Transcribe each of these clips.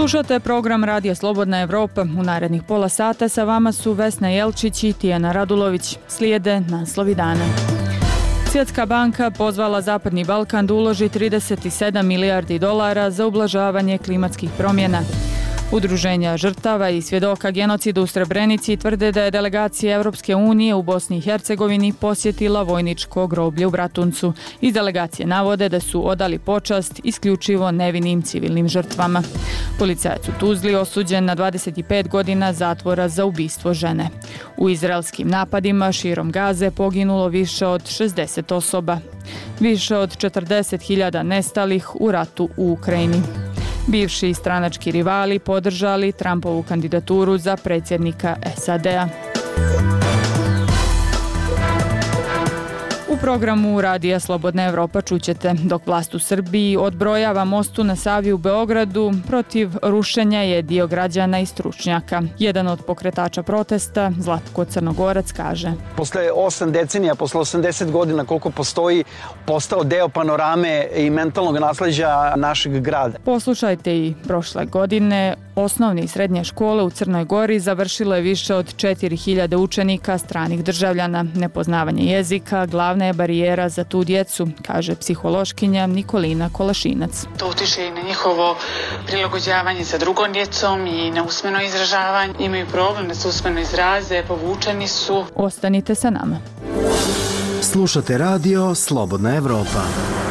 Slušate program Radija Slobodna Evropa. U narednih pola sata sa vama su Vesna Jelčić i Tijana Radulović. Slijede naslovi dana. Svjetska banka pozvala Zapadni Balkan da uloži 37 milijardi dolara za ublažavanje klimatskih promjena. Udruženja žrtava i svjedoka genocida u Srebrenici tvrde da je delegacija Europske unije u Bosni i Hercegovini posjetila vojničko groblje u Bratuncu. Iz delegacije navode da su odali počast isključivo nevinim civilnim žrtvama. Policajac u Tuzli osuđen na 25 godina zatvora za ubistvo žene. U izraelskim napadima širom Gaze poginulo više od 60 osoba. Više od 40.000 nestalih u ratu u Ukrajini. Bivši stranački rivali podržali Trumpovu kandidaturu za predsjednika SAD-a. U programu Radija Slobodna Evropa čućete: dok vlast u Srbiji odbrojava mostu na Savi u Beogradu, protiv rušenja je dio građana i stručnjaka. Jedan od pokretača protesta, Zlatko Crnogorac, kaže: Posle 8 decenija, posle 80 godina koliko postoji, postao deo panorame i mentalnog nasleđa našeg grada. Poslušajte i prošle godine osnovne i srednje škole u Crnoj Gori završilo je više od 4.000 učenika stranih državljana. Nepoznavanje jezika glavna je barijera za tu djecu, kaže psihološkinja Nikolina Kolašinac. To utiče i na njihovo prilagođavanje sa drugom djecom i na usmeno izražavanje. Imaju problem da se usmeno izraze, povučeni su. Ostanite sa nama. Slušate radio Slobodna Evropa.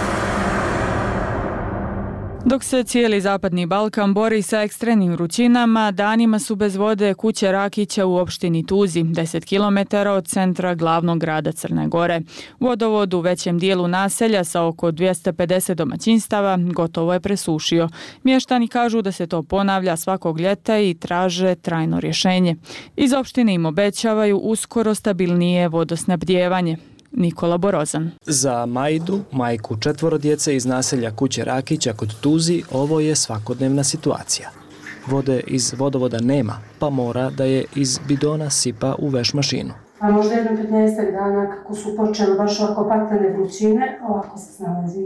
Dok se cijeli Zapadni Balkan bori sa ekstremnim vrućinama, danima su bez vode kuće Rakića u opštini Tuzi, 10 km od centra glavnog grada Crne Gore. Vodovod u većem dijelu naselja sa oko 250 domaćinstava gotovo je presušio. Mještani kažu da se to ponavlja svakog ljeta i traže trajno rješenje. Iz opštine im obećavaju uskoro stabilnije vodosnabdijevanje. Nikola Borozan. Za Majdu, majku 4 djece iz naselja kuće Rakića kod Tuzi, ovo je svakodnevna situacija. Vode iz vodovoda nema, pa mora da je iz bidona sipa u veš mašinu. A možda jedno 15 dana kako su počele baš ovako paklene vrućine, ovako se snalazi.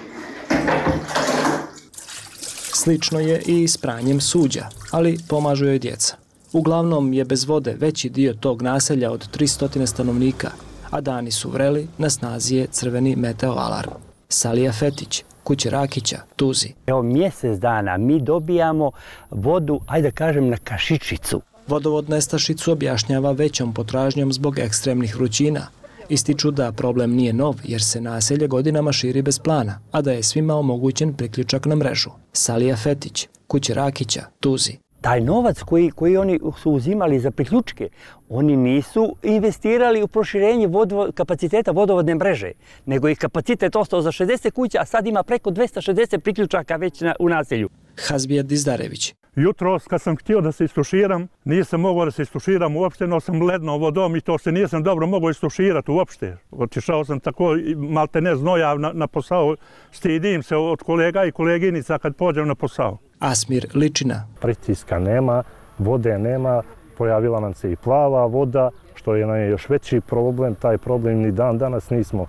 Slično je i s pranjem suđa, ali pomažu joj djeca. Uglavnom je bez vode veći dio tog naselja od 300 stanovnika, a dani su vreli, na snazi je crveni meteo alarm. Salija Fetić, kuće Rakića, Tuzi. Evo mjesec dana mi dobijamo vodu, ajde da kažem, na kašičicu. Vodovod nestašicu objašnjava većom potražnjom zbog ekstremnih vrućina. Ističu da problem nije nov jer se naselje godinama širi bez plana, a da je svima omogućen priključak na mrežu. Salija Fetić, kuće Rakića, Tuzi. Taj novac koji oni su uzimali za priključke, oni nisu investirali u proširenje kapaciteta vodovodne mreže, nego je kapacitet ostao za 60 kuća, a sad ima preko 260 priključaka već u naselju. Hazbija Dizdarević. Jutros kad sam htio da se istuširam, nisam mogao da se istuširam uopšte, no sam lednom vodom i to se nisam dobro mogao istuširati uopšte. Otišao sam tako malte ne znojav na posao, stidim se od kolega i koleginica kad pođem na posao. Asmir Ličina. Pritiska nema, vode nema, pojavila nam se i plava voda, što je nam još veći problem, taj problem ni dan danas nismo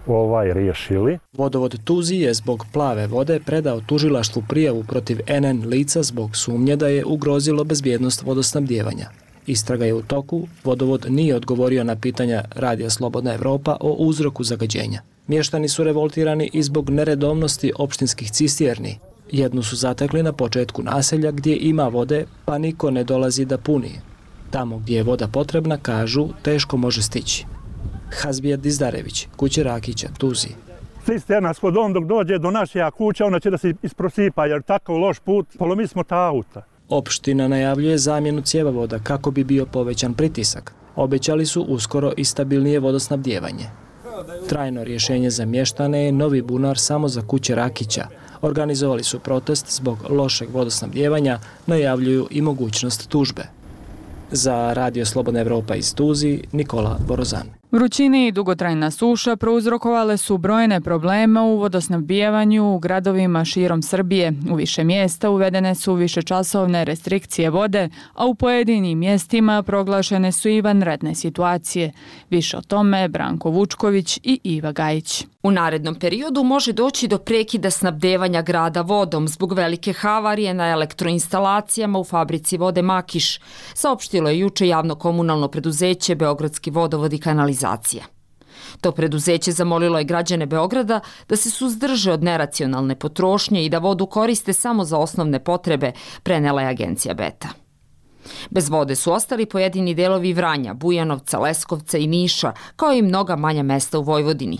riješili. Vodovod Tuzi je zbog plave vode predao tužilaštvu prijavu protiv NN lica zbog sumnje da je ugrozilo bezbjednost vodosnabdijevanja. Istraga je u toku, vodovod nije odgovorio na pitanja Radija Slobodna Evropa o uzroku zagađenja. Mještani su revoltirani i zbog neredovnosti opštinskih cisterni. Jednu su zatekli na početku naselja gdje ima vode, pa niko ne dolazi da puni. Tamo gdje je voda potrebna, kažu, teško može stići. Hazbija Dizdarević, kuće Rakića, Tuzi. Cisterna s vodom dok dođe do naše kuća, ona će da se isprosipa, jer takav loš put, polomi smo ta auta. Opština najavljuje zamjenu cjevovoda kako bi bio povećan pritisak. Obećali su uskoro i stabilnije vodosnabdijevanje. Trajno rješenje za mještane je novi bunar samo za kuće Rakića. Organizovali su protest zbog lošeg vodosnabdijevanja, najavljuju i mogućnost tužbe. Za Radio Slobodna Evropa iz Tuzi, Nikola Borozan. Vrućine i dugotrajna suša prouzrokovale su brojne probleme u vodosnabdijevanju u gradovima širom Srbije. U više mjesta uvedene su višečasovne restrikcije vode, a u pojedinim mjestima proglašene su i vanredne situacije. Više o tome Branko Vučković i Iva Gajić. U narednom periodu može doći do prekida snabdevanja grada vodom zbog velike havarije na elektroinstalacijama u fabrici vode Makiš, saopštilo je juče javno komunalno preduzeće Beogradski vodovod i kanalizacija. To preduzeće zamolilo je građane Beograda da se suzdrže od neracionalne potrošnje i da vodu koriste samo za osnovne potrebe, prenela je agencija Beta. Bez vode su ostali pojedini delovi Vranja, Bujanovca, Leskovca i Niša, kao i mnoga manja mesta u Vojvodini.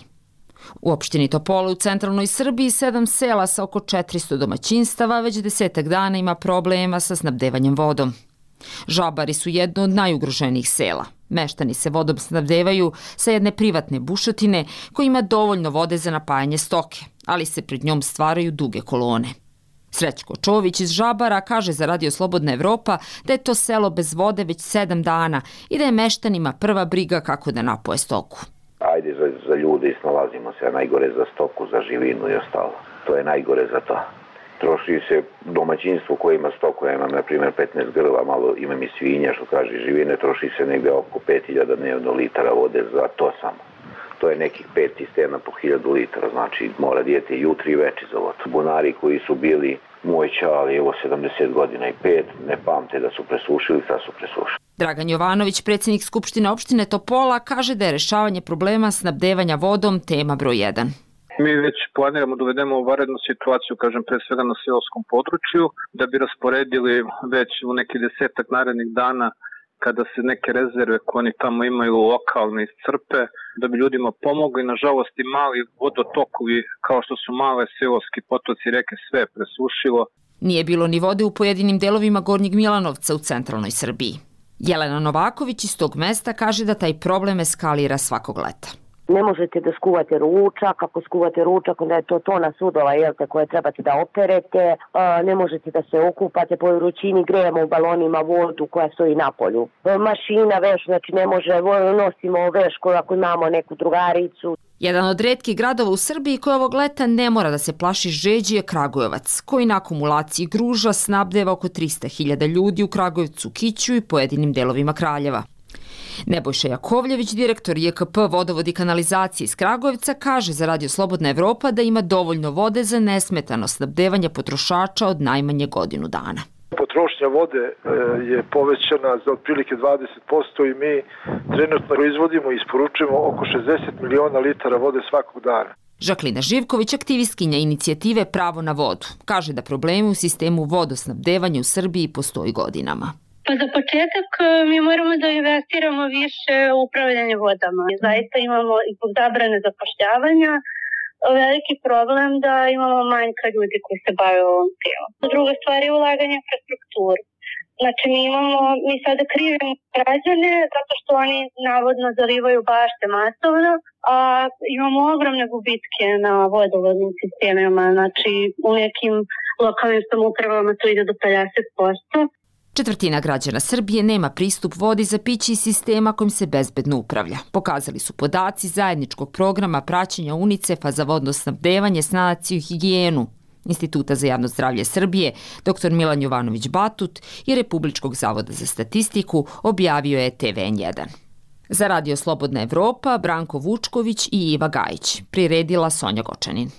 U opštini Topole u centralnoj Srbiji 7 sela sa oko 400 domaćinstava već 10 dana ima problema sa snabdevanjem vodom. Žabari su jedno od najugroženijih sela. Meštani se vodom snabdevaju sa jedne privatne bušotine koja ima dovoljno vode za napajanje stoke, ali se pred njom stvaraju duge kolone. Srećko Čović iz Žabara kaže za Radio Slobodna Evropa da je to selo bez vode već 7 dana i da je meštanima prva briga kako da napoje stoku. Ajde za ljude i snalazimo se, a najgore za stoku, za živinu i ostalo. To je najgore za to. Troši se domaćinstvo koje ima stoku, ja imam na primjer 15 grla, malo imam i svinja, što kaže živine, troši se negdje oko 5000 dnevno litara vode za to samo. To je nekih 5 cistena po 1000 litara, znači mora dijete jutri i veči za vodu. Bunari koji su bili moj čali, evo 70 godina i 5, ne pamte da su presušili, sad su presušili. Dragan Jovanović, predsjednik Skupštine opštine Topola, kaže da je rešavanje problema snabdevanja vodom tema broj 1. Mi već planiramo da uvedemo vanrednu situaciju, kažem, pre svega na seoskom području, da bi rasporedili već u neki 10-ak narednih dana kada se neke rezerve koje oni tamo imaju lokalne iscrpe, da bi ljudima pomogli. Nažalost i mali vodotokovi, kao što su male seoski potoci, reke, sve presušilo. Nije bilo ni vode u pojedinim delovima Gornjeg Milanovca u centralnoj Srbiji. Jelena Novaković iz tog mesta kaže da taj problem eskalira svakog leta. Ne možete da skuvate ručak, ako skuvate ručak onda je to tona sudova koje trebate da operete, ne možete da se okupate po vrućini, grejemo u balonima vodu koja stoji na polju. Mašina veš, znači ne može, nosimo veš ako imamo neku drugaricu. Jedan od retkih gradova u Srbiji koji ovog leta ne mora da se plaši žeđi je Kragujevac, koji na akumulaciji gruža snabdeva oko 300.000 ljudi u Kragujevcu, Kiću i pojedinim delovima Kraljeva. Nebojša Jakovljević, direktor JKP vodovod i kanalizacije iz Kragujevca, kaže za Radio Slobodna Evropa da ima dovoljno vode za nesmetano snabdevanje potrošača od najmanje godinu dana. Potrošnja vode je povećana za otprilike 20% i mi trenutno proizvodimo i isporučujemo oko 60 miliona litara vode svakog dana. Žaklina Živković, aktivistkinja inicijative Pravo na vodu, kaže da problemi u sistemu vodosnabdevanja u Srbiji postoji godinama. Pa za početak mi moramo da investiramo više u upravljanje vodama. Zaista imamo i zbog zabrane zapošljavanja veliki problem da imamo manjka ljudi koji se bave ovom temom. Druga stvar je ulaganje u infrastrukturu. Znači mi sada krivimo građane zato što oni navodno zalivaju bašte masovno, a imamo ogromne gubitke na vodovodnim sistemima. Znači u nekim lokalnim samoupravama to ide do 50%. Četvrtina građana Srbije nema pristup vodi za piće iz sistema kojim se bezbedno upravlja. Pokazali su podaci zajedničkog programa praćenja UNICEF-a za vodno snabdevanje, sanaciju i higijenu Instituta za javno zdravlje Srbije, dr. Milan Jovanović-Batut i Republičkog zavoda za statistiku, objavio je TVN1. Za Radio Slobodna Evropa, Branko Vučković i Iva Gajić. Priredila Sonja Gočanin.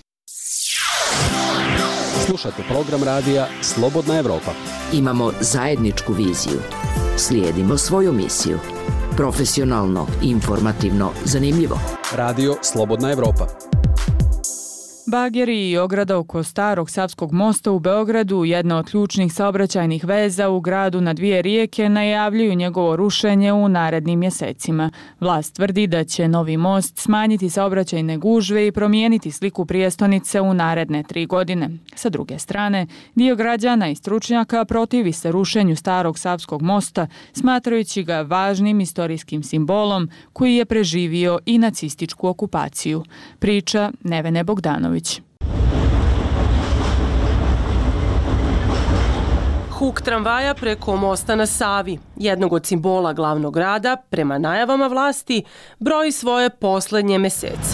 Slušate program radija Slobodna Evropa. Imamo zajedničku viziju. Slijedimo svoju misiju. Profesionalno, informativno, zanimljivo. Radio Slobodna Evropa. Bageri i ograda oko Starog Savskog mosta u Beogradu, jedna od ključnih saobraćajnih veza u gradu na dvije rijeke, najavljuju njegovo rušenje u narednim mjesecima. Vlast tvrdi da će novi most smanjiti saobraćajne gužve i promijeniti sliku prijestonice u naredne 3 godine. Sa druge strane, dio građana i stručnjaka protivi se rušenju Starog Savskog mosta, smatrajući ga važnim istorijskim simbolom koji je preživio i nacističku okupaciju. Priča Nevene Bogdanović. Huk tramvaja preko mosta na Savi, jednog od simbola glavnog grada, prema najavama vlasti, broji svoje poslednje mesece.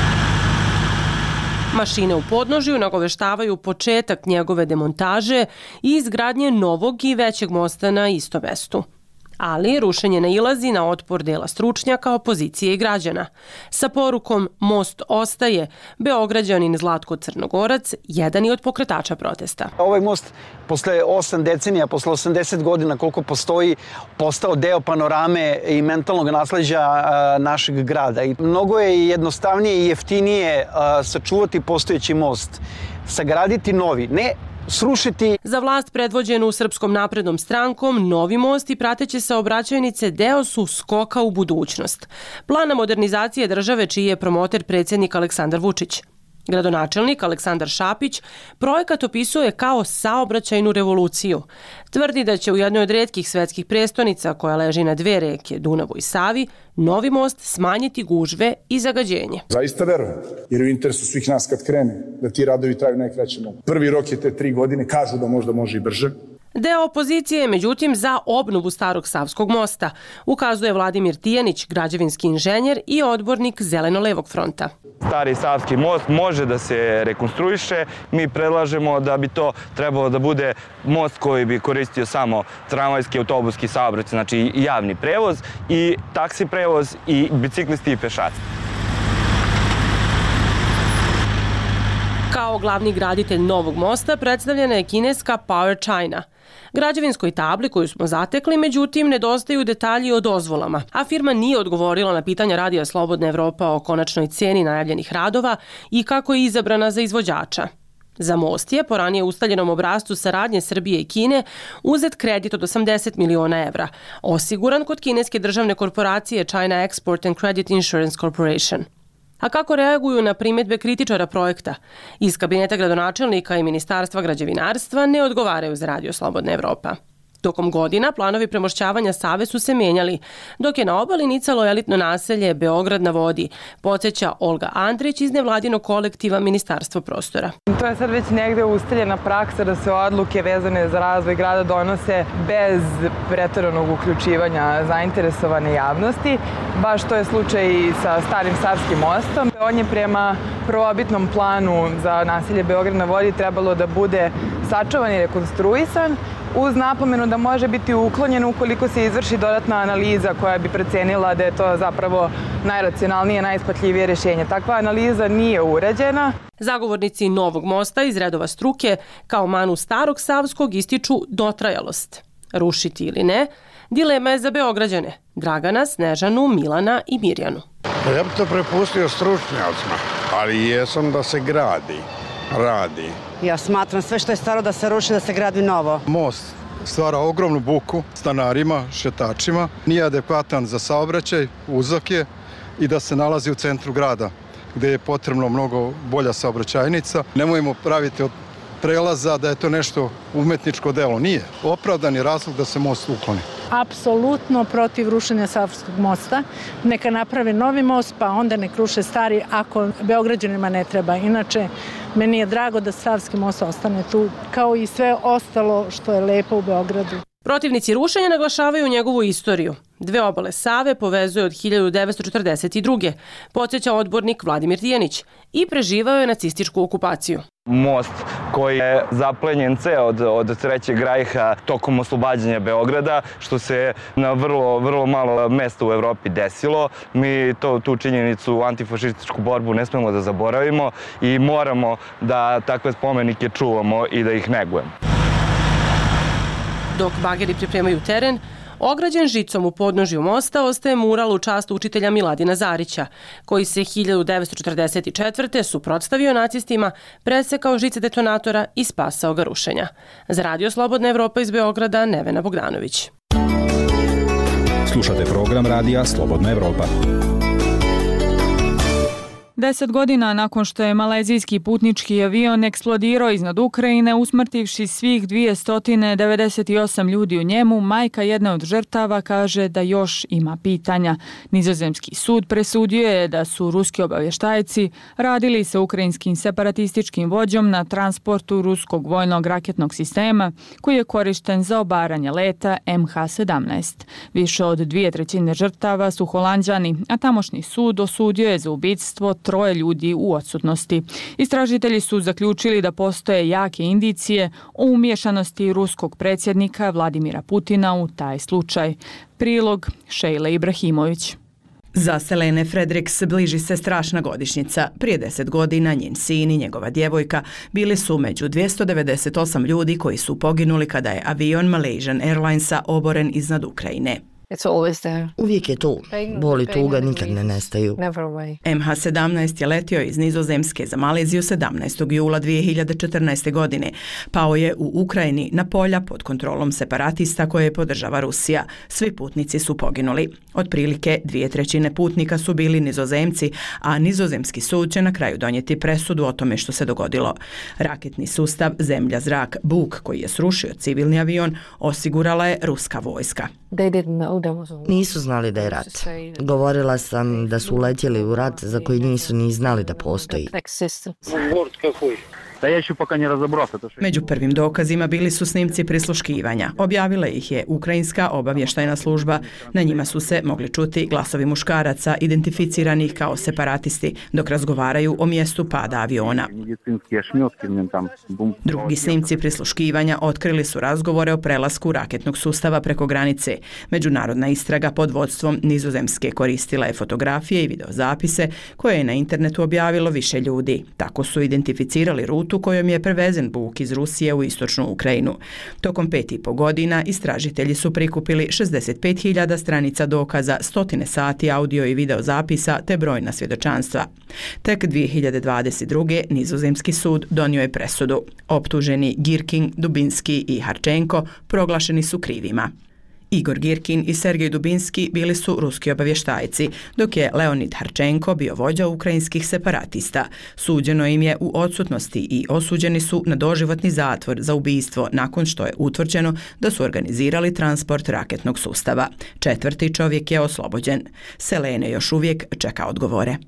Mašine u podnožju nagoveštavaju početak njegove demontaže i izgradnje novog i većeg mosta na istom mestu. Ali rušenje nailazi na otpor dela stručnjaka, opozicije i građana. Sa porukom "Most ostaje", Beograđanin Zlatko Crnogorac jedan je od pokretača protesta. Ovaj most posle 8 decenija, posle 80 godina koliko postoji, postao deo panorame i mentalnog nasleđa našeg grada. I mnogo je jednostavnije i jeftinije sačuvati postojeći most, sagraditi novi, ne srušiti. Za vlast predvođenu Srpskom naprednom strankom, novi most i prateće saobraćajnice deo su skoka u budućnost. Plana modernizacije države čiji je promoter predsjednik Aleksandar Vučić. Gradonačelnik Aleksandar Šapić projekat opisuje kao saobraćajnu revoluciju. Tvrdi da će u jednoj od retkih svetskih prestonica koja leži na dve reke, Dunavu i Savi, novi most smanjiti gužve i zagađenje. Zaista verujem, jer u interesu svih nas kad krene, da ti radovi traju najkraće mogu. Prvi rok je te 3 godine, kažu da možda može i brže. Deo opozicije je međutim za obnovu starog Savskog mosta, ukazuje Vladimir Tijanić, građevinski inženjer i odbornik Zeleno-levog fronta. Stari Savski most može da se rekonstruiše. Mi predlažemo da bi to trebalo da bude most koji bi koristio samo tramvajski, autobuski saobraćaj, znači i javni prevoz, i taksi prevoz, i biciklisti i pešaci. Kao glavni graditelj novog mosta predstavljena je kineska Power China. Građevinskoj tabli koju smo zatekli, međutim, nedostaju detalji o dozvolama, a firma nije odgovorila na pitanja Radija Slobodna Evropa o konačnoj ceni najavljenih radova i kako je izabrana za izvođača. Za most je, po ranije ustaljenom obrascu saradnje Srbije i Kine, uzet kredit od 80 miliona evra, osiguran kod kineske državne korporacije China Export and Credit Insurance Corporation. A kako reaguju na primjedbe kritičara projekta? Iz kabineta gradonačelnika i Ministarstva građevinarstva ne odgovaraju za Radio Slobodna Evropa. Tokom godina planovi premošćavanja Save su se menjali, dok je na obali nicalo elitno naselje Beograd na vodi, podsjeća Olga Andrić iz nevladinog kolektiva Ministarstvo prostora. To je sad već negde ustaljena praksa da se odluke vezane za razvoj grada donose bez preteranog uključivanja zainteresovane javnosti. Baš to je slučaj i sa starim Savskim mostom. On je prema prvobitnom planu za naselje Beograd na vodi trebalo da bude sačuvan i rekonstruisan, uz napomenu da može biti uklonjen ukoliko se izvrši dodatna analiza koja bi procenila da je to zapravo najracionalnije, najisplativije rješenje. Takva analiza nije urađena. Zagovornici novog mosta iz redova struke kao manu starog Savskog ističu dotrajalost. Rušiti ili ne, dilema je za Beograđane, Dragana, Snežanu, Milana i Mirjanu. Ja bih to prepustio stručnjacima, ali jesam da se radi. Ja smatram sve što je staro da se ruši, da se gradi novo. Most stvara ogromnu buku stanarima, šetačima, nije adekvatan za saobraćaj, uzak je i da se nalazi u centru grada, gde je potrebno mnogo bolja saobraćajnica. Nemojmo praviti od prelaza da je to nešto umetničko delo. Nije. Opravdan je razlog da se most ukloni. Apsolutno protiv rušenja Savskog mosta. Neka naprave novi most, pa onda nek ruše stari ako Beograđanima ne treba. Inače, meni je drago da Savski most ostane tu, kao i sve ostalo što je lepo u Beogradu. Protivnici rušenja naglašavaju njegovu istoriju. Dve obale Save povezuje od 1942. Podsjeća odbornik Vladimir Tijanić i preživao je nacističku okupaciju. Most koji je zaplenjen ceo od Trećeg rajha tokom oslobađanja Beograda, što se na vrlo malo mesta u Evropi desilo. Mi tu činjenicu, antifašističku borbu, ne smemo da zaboravimo i moramo da takve spomenike čuvamo i da ih negujemo. Dok bageri pripremaju teren, ograđen žicom u podnožju mosta ostaje mural u čast učitelja Miladina Zarića, koji se 1944. suprotstavio nacistima, presekao žice detonatora i spasao ga rušenja. Za Radio Slobodna Evropa iz Beograda, Nevena Bogdanović. Slušate program Radija Slobodna Evropa. 10 godina nakon što je malezijski putnički avion eksplodirao iznad Ukrajine, usmrtivši svih 298 ljudi u njemu, majka jedne od žrtava kaže da još ima pitanja. Nizozemski sud presudio je da su ruski obavještajci radili sa ukrajinskim separatističkim vođom na transportu ruskog vojnog raketnog sistema koji je korišten za obaranje leta MH17. Više od 2/3 žrtava su Holanđani, a tamošnji sud osudio je za ubictvo 3 ljudi u odsutnosti. Istražitelji su zaključili da postoje jake indicije o umiješanosti ruskog predsjednika Vladimira Putina u taj slučaj. Prilog Šejle Ibrahimović. Za Selene Fredericks bliži se strašna godišnjica. Prije 10 godina njen sin i njegova djevojka bili su među 298 ljudi koji su poginuli kada je avion Malaysian Airlinesa oboren iznad Ukrajine. Uvijek je tu. Bol i tuga nikad ne nestaju. MH17 je letio iz Nizozemske za Maleziju 17. jula 2014. godine. Pao je u Ukrajini na polja pod kontrolom separatista koje podržava Rusija. Svi putnici su poginuli. Otprilike 2/3 putnika su bili Nizozemci, a nizozemski sud će na kraju donijeti presudu o tome što se dogodilo. Raketni sustav zemlja-zrak Buk, koji je srušio civilni avion, osigurala je ruska vojska. Nisu znali da je rat. Govorila sam da su uletjeli u rat za koji nisu ni znali da postoji. Među prvim dokazima bili su snimci prisluškivanja. Objavila ih je ukrajinska obavještajna služba. Na njima su se mogli čuti glasovi muškaraca identificiranih kao separatisti dok razgovaraju o mjestu pada aviona. Drugi snimci prisluškivanja otkrili su razgovore o prelasku raketnog sustava preko granice. Međunarodna istraga pod vodstvom Nizozemske koristila je fotografije i videozapise koje je na internetu objavilo više ljudi. Tako su identificirali rutu kojom je prevezen Buk iz Rusije u istočnu Ukrajinu. Tokom 5,5 godina istražitelji su prikupili 65.000 stranica dokaza, 100 sati audio i video zapisa te brojna svjedočanstva. Tek 2022. Nizozemski sud donio je presudu. Optuženi Girkin, Dubinski i Harčenko proglašeni su krivima. Igor Girkin i Sergej Dubinski bili su ruski obavještajci, dok je Leonid Harčenko bio vođa ukrajinskih separatista. Suđeno im je u odsutnosti i osuđeni su na doživotni zatvor za ubijstvo nakon što je utvrđeno da su organizirali transport raketnog sustava. 4. čovjek je oslobođen. Selene još uvijek čeka odgovore.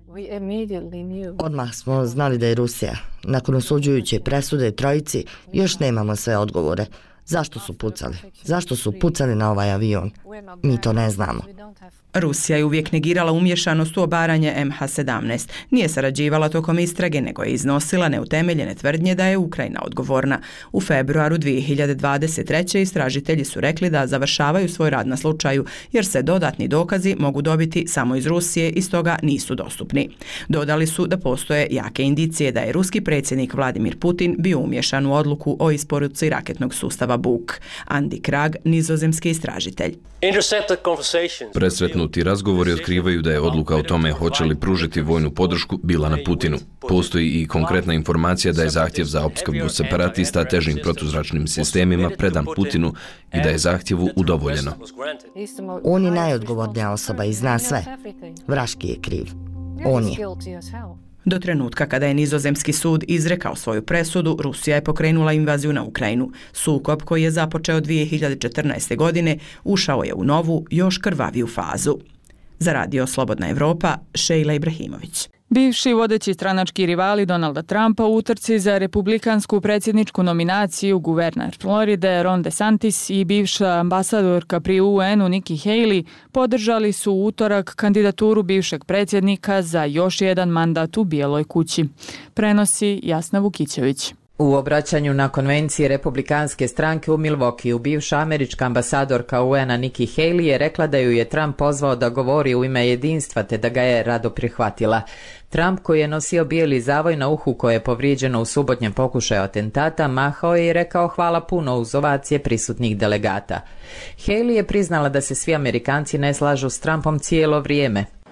Odmah smo znali da je Rusija. Nakon osuđujuće presude trojici još nemamo sve odgovore. Zašto su pucali? Zašto su pucali na ovaj avion? Mi to ne znamo. Rusija je uvijek negirala umješanost u obaranje MH17. Nije sarađivala tokom istrage, nego je iznosila neutemeljene tvrdnje da je Ukrajina odgovorna. U februaru 2023. istražitelji su rekli da završavaju svoj rad na slučaju, jer se dodatni dokazi mogu dobiti samo iz Rusije i stoga nisu dostupni. Dodali su da postoje jake indicije da je ruski predsjednik Vladimir Putin bio umješan u odluku o isporuci raketnog sustava Buk. Andi Krag, nizozemski istražitelj. Presretnuti razgovori otkrivaju da je odluka o tome hoće li pružiti vojnu podršku bila na Putinu. Postoji i konkretna informacija da je zahtjev za opskrbu separatista težim protuzračnim sistemima predan Putinu i da je zahtjevu udovoljeno. On je najodgovornija osoba i zna sve. Vraški je kriv. On je. Do trenutka kada je nizozemski sud izrekao svoju presudu, Rusija je pokrenula invaziju na Ukrajinu. Sukob koji je započeo 2014. godine ušao je u novu, još krvaviju fazu. Za radio Slobodna Evropa, Šejla Ibrahimović. Bivši vodeći stranački rivali Donalda Trumpa u utrci za republikansku predsjedničku nominaciju guverner Floride Ron DeSantis i bivša ambasadorka pri UN-u Nikki Haley podržali su u utorak kandidaturu bivšeg predsjednika za još jedan mandat u Bijeloj kući. Prenosi Jasna Vukićević. U obraćanju na konvenciji republikanske stranke u Milwaukeeu bivša američka ambasadorka UN-a Nikki Haley je rekla da ju je Trump pozvao da govori u ime jedinstva te da ga je rado prihvatila. Trump, koji je nosio bijeli zavoj na uhu koje je povrijeđeno u subotnjem pokušaju atentata, mahao je i rekao hvala puno uz ovacije prisutnih delegata. Haley je priznala da se svi Amerikanci ne slažu s Trumpom cijelo vrijeme.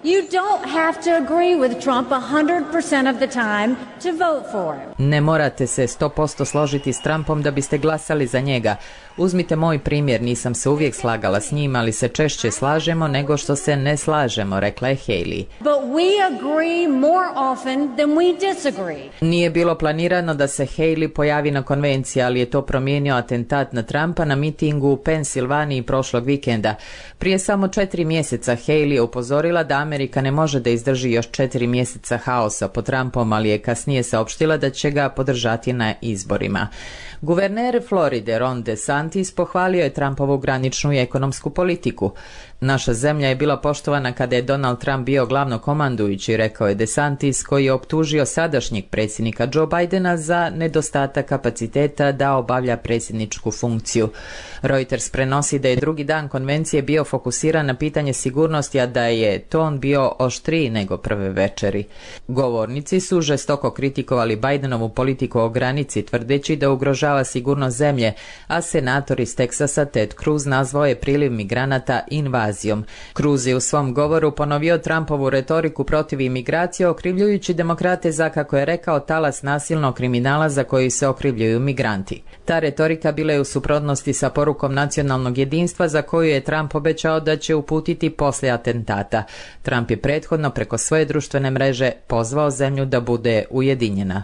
You don't have to agree with Trump 100% of the time to vote for him. Ne morate se 100% složiti s Trumpom da biste glasali za njega. Uzmite moj primjer, nisam se uvijek slagala s njim, ali se češće slažemo nego što se ne slažemo, rekla je Haley. But we agree more often than we disagree. Nije bilo planirano da se Haley pojavi na konvenciji, ali je to promijenio atentat na Trumpa na mitingu u Pensilvaniji prošlog vikenda. Prije samo 4 mjeseca Haley je upozorila da Amerika ne može da izdrži još 4 mjeseca haosa po Trumpom, ali je kasnije saopštila da će ga podržati na izborima. Guverner Floride Ron DeSantis pohvalio je Trumpovu graničnu i ekonomsku politiku. Naša zemlja je bila poštovana kada je Donald Trump bio glavnokomandujući, rekao je DeSantis, koji je optužio sadašnjeg predsjednika Joe Bidena za nedostatak kapaciteta da obavlja predsjedničku funkciju. Reuters prenosi da je drugi dan konvencije bio fokusiran na pitanje sigurnosti, a da je ton bio oštriji nego prve večeri. Govornici su žestoko kritikovali Bidenovu politiku o granici, tvrdeći da ugrožava sigurnost zemlje, a senator iz Teksasa Ted Cruz nazvao je priliv migranata invazijom. Cruz je u svom govoru ponovio Trumpovu retoriku protiv imigracije, okrivljujući demokrate za, kako je rekao, talas nasilnog kriminala za koji se okrivljuju migranti. Ta retorika bila je u suprotnosti sa porukom nacionalnog jedinstva za koju je Trump obećao da će uputiti poslije atentata. Trump je prethodno preko svoje društvene mreže pozvao zemlju da bude ujedinjena.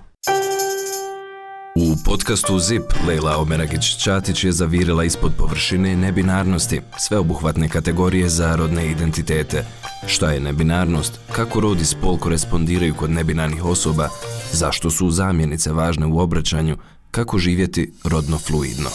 U podcastu ZIP Lejla Omeragić-Ćatić je zavirila ispod površine nebinarnosti, sveobuhvatne kategorije za rodne identitete. Šta je nebinarnost, kako rod i spol korespondiraju kod nebinarnih osoba, zašto su zamjenice važne u obraćanju, kako živjeti rodno fluidno.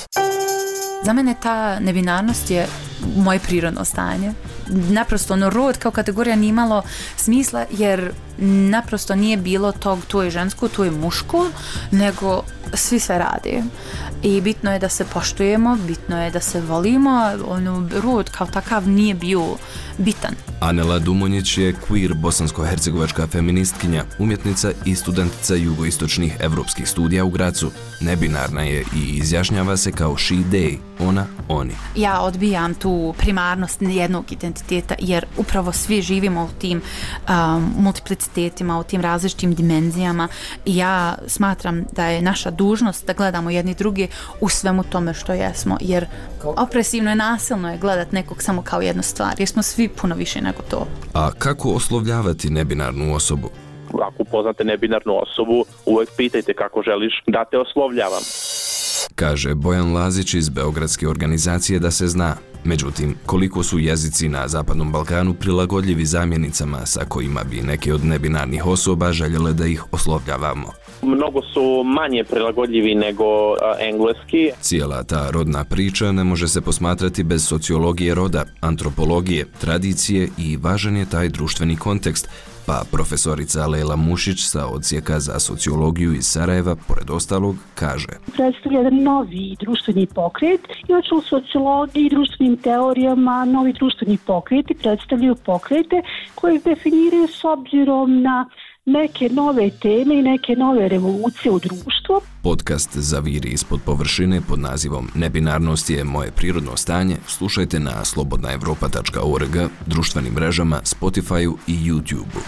Za mene ta nebinarnost je moje prirodno stanje. Naprosto rod kao kategorija nije imalo smisla jer naprosto nije bilo tog tu je žensko, tu je muško, nego svi sve radi. I bitno je da se poštujemo, bitno je da se volimo, rod kao takav nije bio bitan. Anela Dumonjić je queer bosansko-hercegovačka feministkinja, umjetnica i studentica jugoistočnih evropskih studija u Gracu. Nebinarna je i izjašnjava se kao she, they, ona, oni. Ja odbijam tu primarnost jednog identiteta jer upravo svi živimo u tim multiplicitetima, u tim različitim dimenzijama i ja smatram da je naša dužnost da gledamo jedni drugi u svemu tome što jesmo, jer opresivno i nasilno je gledat nekog samo kao jednu stvar, jer smo svi puno više nego to. A kako oslovljavati nebinarnu osobu? Ako upoznate nebinarnu osobu, uvijek pitajte kako želiš da te oslovljavam. Kaže Bojan Lazić iz beogradske organizacije Da se zna. Međutim, koliko su jezici na Zapadnom Balkanu prilagodljivi zamjenicama sa kojima bi neke od nebinarnih osoba željele da ih oslovljavamo? Mnogo su manje prilagodljivi nego engleski. Cijela ta rodna priča ne može se posmatrati bez sociologije roda, antropologije, tradicije i važan je taj društveni kontekst, pa profesorica Lejla Mušić sa odsjeka za sociologiju iz Sarajeva, pored ostalog, kaže: predstavlja jedan novi društveni pokret. Inače u sociologiji i društvenim teorijama novi društveni pokreti predstavljaju pokrete koje definiraju s obzirom na neke nove teme i neke nove revolucije u društvu. Podcast Zaviri ispod površine pod nazivom Nebinarnost je moje prirodno stanje slušajte na slobodnaevropa.org, društvenim mrežama, Spotify-u i YouTube-u.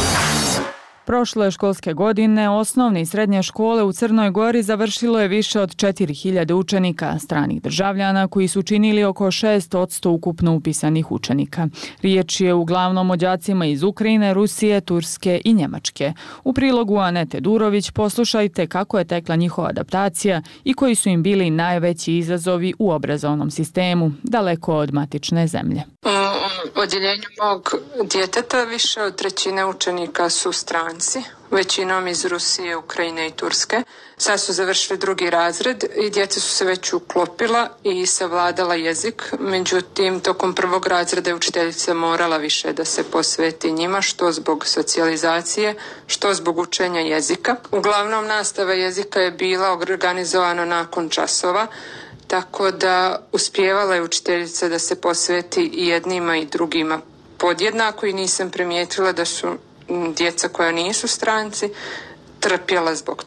Prošle školske godine osnovne i srednje škole u Crnoj Gori završilo je više od 4000 učenika, stranih državljana koji su činili oko 6% ukupno upisanih učenika. Riječ je uglavnom o đacima iz Ukrajine, Rusije, Turske i Njemačke. U prilogu Anete Durović poslušajte kako je tekla njihova adaptacija i koji su im bili najveći izazovi u obrazovnom sistemu, daleko od matične zemlje. U odjeljenju mog djeteta više od trećine učenika su stranci, većinom iz Rusije, Ukrajine i Turske. Sad su završili drugi razred i djeca su se već uklopila i savladala jezik. Međutim, tokom prvog razreda je učiteljica morala više da se posveti njima, što zbog socijalizacije, što zbog učenja jezika. Uglavnom, nastava jezika je bila organizovana nakon časova, tako da uspijevala je učiteljica da se posveti i jednima i drugima podjednako i nisam primijetila da su djeca koja nisu stranci trpjela zbog toga.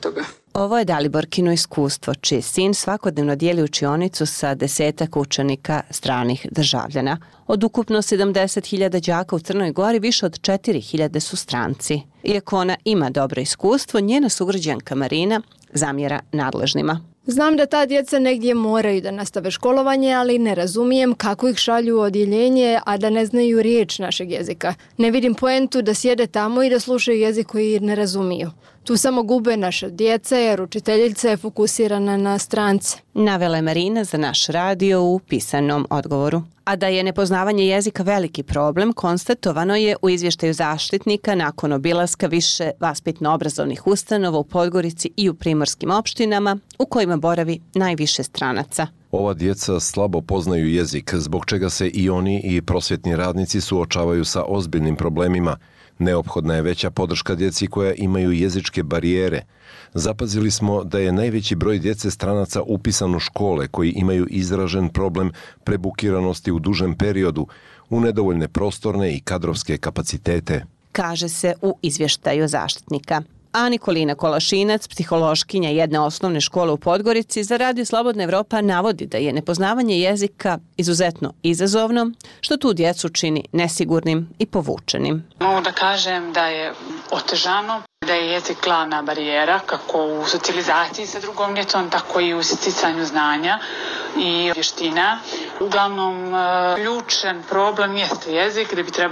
Ovo je Daliborkino iskustvo, čiji sin svakodnevno dijeli učionicu sa 10 učenika stranih državljana. Od ukupno 70.000 đaka u Crnoj Gori, više od 4.000 su stranci. Iako ona ima dobro iskustvo, njena sugrađanka Marina zamjera nadležnima. Znam da ta djeca negdje moraju da nastave školovanje, ali ne razumijem kako ih šalju u odjeljenje, a da ne znaju riječ našeg jezika. Ne vidim poentu da sjede tamo i da slušaju jezik koji ne razumiju. Tu samo gube naše djeca jer učiteljica je fokusirana na strance. Navela je Marina za naš radio u pisanom odgovoru. A da je nepoznavanje jezika veliki problem, konstatovano je u izvještaju zaštitnika nakon obilaska više vaspitno-obrazovnih ustanova u Podgorici i u primorskim opštinama u kojima boravi najviše stranaca. Ova djeca slabo poznaju jezik, zbog čega se i oni i prosvjetni radnici suočavaju sa ozbiljnim problemima. Neophodna je veća podrška djeci koja imaju jezičke barijere. Zapazili smo da je najveći broj djece stranaca upisan u škole koji imaju izražen problem prebukiranosti u dužem periodu, u nedovoljne prostorne i kadrovske kapacitete. Kaže se u izvještaju zaštitnika. A Nikolina Kolašinac, psihološkinja jedne osnovne škole u Podgorici, za Radio Slobodna Evropa navodi da je nepoznavanje jezika izuzetno izazovno, što tu djecu čini nesigurnim i povučenim. Mogu da kažem da je otežano, da je jezik glavna barijera, kako u socijalizaciji sa drugom djecom, tako i u sticanju znanja i vještina. Uglavnom, ključan problem jeste jezik, gdje bi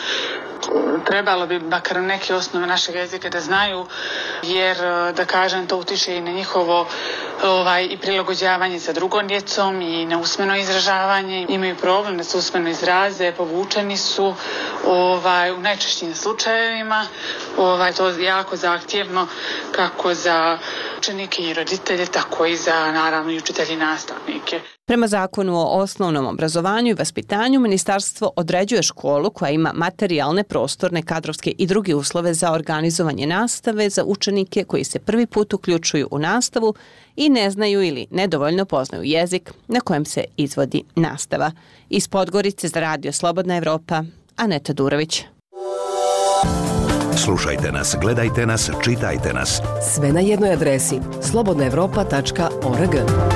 trebalo bi makar neke osnove našeg jezika da znaju, jer da kažem to utiče i na njihovo i prilagođavanje sa drugom djecom i na usmeno izražavanje. Imaju problem da se usmeno izraze, povučeni su u najčešćim slučajevima. To je jako zahtjevno kako za učenike i roditelje, tako i za naravno i učitelji i nastavnike. Prema zakonu o osnovnom obrazovanju i vaspitanju, ministarstvo određuje školu koja ima materijalne, prostorne, kadrovske i druge uslove za organizovanje nastave za učenike koji se prvi put uključuju u nastavu i ne znaju ili nedovoljno poznaju jezik na kojem se izvodi nastava. Iz Podgorice za Radio Slobodna Evropa, Aneta Durović. Slušajte nas, gledajte nas, čitajte nas. Sve na jednoj adresi slobodnaevropa.org.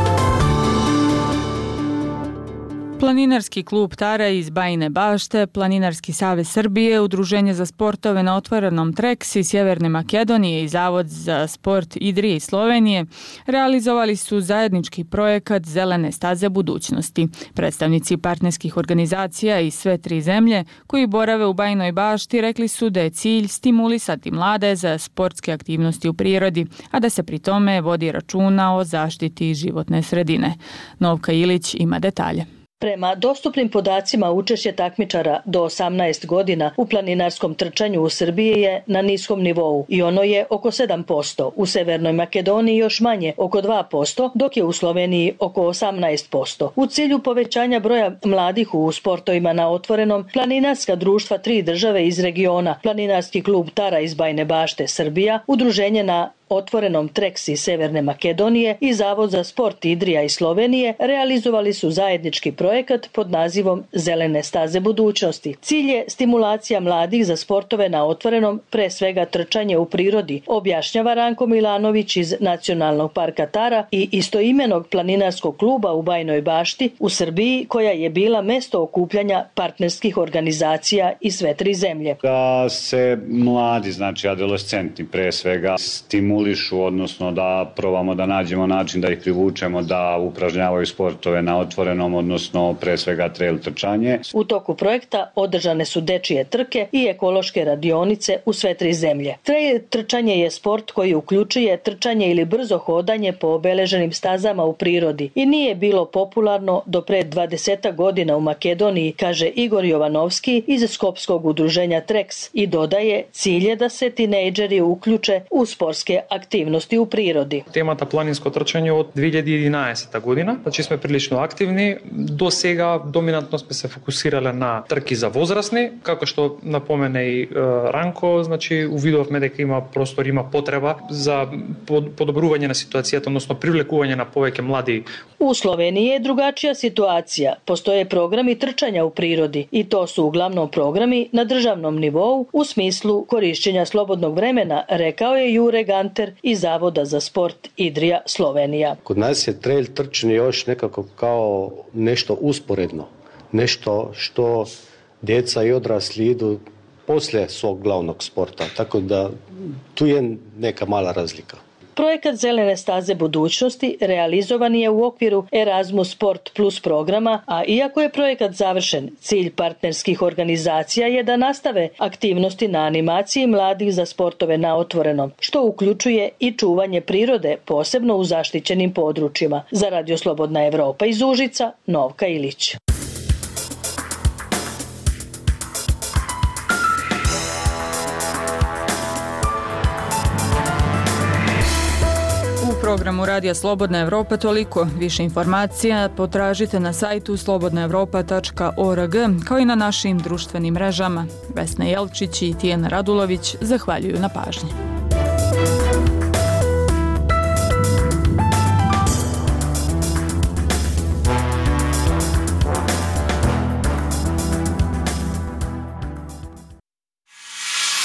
Planinarski klub Tara iz Bajine Bašte, Planinarski savez Srbije, Udruženje za sportove na otvorenom Treks iz Sjeverne Makedonije i Zavod za sport Idrije i Slovenije realizovali su zajednički projekat Zelene staze budućnosti. Predstavnici partnerskih organizacija iz sve 3 zemlje koji borave u Bajinoj Bašti rekli su da je cilj stimulisati mlade za sportske aktivnosti u prirodi, a da se pri tome vodi računa o zaštiti životne sredine. Novka Ilić ima detalje. Prema dostupnim podacima, učešće takmičara do 18 godina u planinarskom trčanju u Srbiji je na niskom nivou i ono je oko 7%, u Severnoj Makedoniji još manje, oko 2%, dok je u Sloveniji oko 18%. U cilju povećanja broja mladih u sportovima na otvorenom, planinarska društva 3 države iz regiona, Planinarski klub Tara iz Bajine Bašte Srbija, Udruženje na otvorenom Treks iz Severne Makedonije i Zavod za sport Idrija iz Slovenije realizovali su zajednički projekat pod nazivom Zelene staze budućnosti. Cilj je stimulacija mladih za sportove na otvorenom, pre svega trčanje u prirodi, objašnjava Ranko Milanović iz Nacionalnog parka Tara i istoimenog planinarskog kluba u Bajinoj Bašti u Srbiji, koja je bila mesto okupljanja partnerskih organizacija iz sve 3 zemlje. Da se mladi, znači adolescenti pre svega stimulišu, odnosno da probamo da nađemo način da ih privučemo da upražnjavaju sportove na otvorenom, odnosno pre svega trail trčanje. U toku projekta održane su dečije trke i ekološke radionice u sve 3 zemlje. Trail trčanje je sport koji uključuje trčanje ili brzo hodanje po obeleženim stazama u prirodi i nije bilo popularno do pre 20 godina u Makedoniji, kaže Igor Jovanovski iz Skopskog udruženja Treks i dodaje, cilj je da se tinejdžeri uključe u sportske aktivnosti u prirodi. Темата планинско трчање од 2011 година, значи сме прилично активни. До сега доминантно сме се фокусирале на трки за возрастни, како што напомене и Ранко, значи увидовме дека има простор, има потреба за подобрување на ситуацијата, односно привлекување на повеќе млади. U Sloveniji je drugačija situacija. Postoje programi trčanja u prirodi i to su uglavnom programi na državnom nivou u smislu korišćenja slobodnog vremena, rekao je Jure Gantar Panter i Zavoda za sport Idrija Slovenija. Kod nas je trail trčanje još nekako kao nešto usporedno, nešto što djeca i odrasli idu poslije svog glavnog sporta, tako da tu je neka mala razlika. Projekat Zelene staze budućnosti realizovan je u okviru Erasmus Sport Plus programa, a iako je projekat završen, cilj partnerskih organizacija je da nastave aktivnosti na animaciji mladih za sportove na otvorenom, što uključuje i čuvanje prirode, posebno u zaštićenim područjima. Za Radio Slobodna Evropa iz Užica, Novka Ilić. U programu Radija Slobodna Evropa toliko. Više informacija potražite na sajtu slobodnaevropa.org kao i na našim društvenim mrežama. Vesna Jelčić i Tijana Radulović zahvaljuju na pažnji.